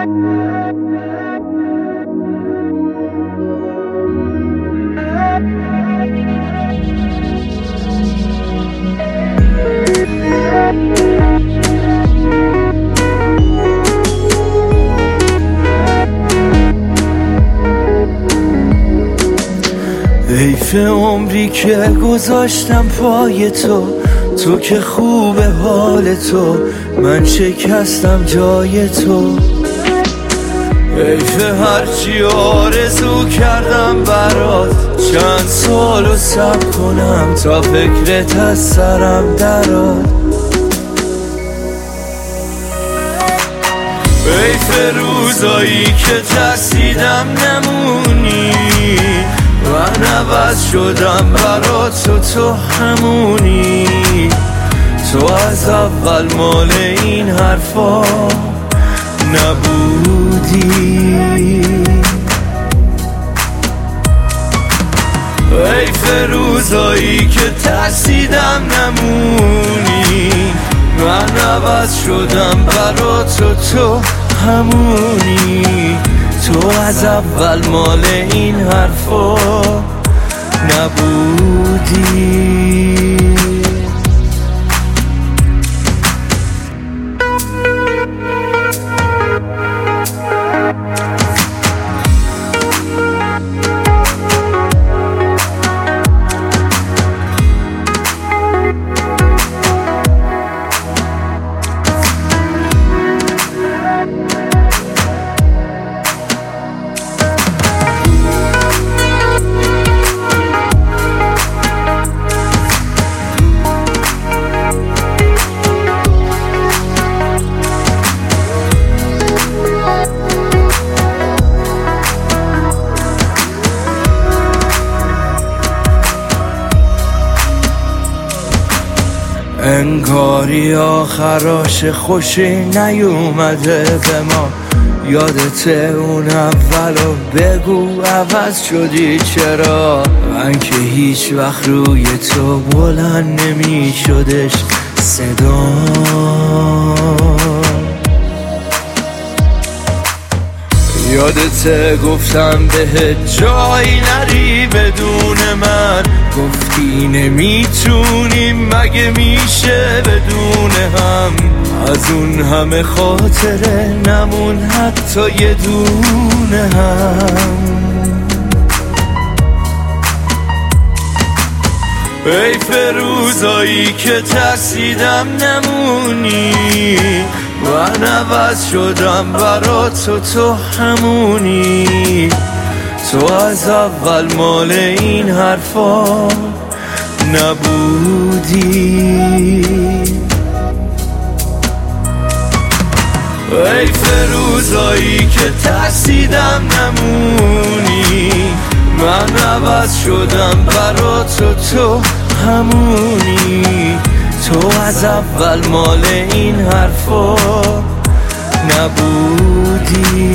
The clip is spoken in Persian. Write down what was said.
حیف عمری که گذاشتم پای تو که خوبه حال تو، من شکستم جای تو. حیف هرچی آرزو کردم برات، چند سالو صبر کنم تا فکرت از سرم درات. حیف روزایی که ترسیدم نمونی، من عوض شدم برات و تو همونی. تو از اول مال این حرفا نبودی. حیف روزایی که ترسیدم نمونی، من عوض شدم برات و تو همونی. تو از اول مال این حرفا نبودی. انگاری آخراش خوشی نیومده به ما. یادته اون اولو بگو عوض شدی چرا؟ من که هیچ وقت روی تو بلند نمی شدش صدا. یادته گفتم بهت جایی نری بدون من، گفتی نمیتونیم مگه میشه بدون هم. از اون همه خاطره نمون حتی یه دونه هم. حیف روزایی که ترسیدم نمونی، من عوض شدم برات و تو همونی. تو از اول مال این حرفا نبودی. حیف روزایی که ترسیدم نمونی، من عوض شدم برات و تو همونی. تو از اول مال این حرفا نبودی.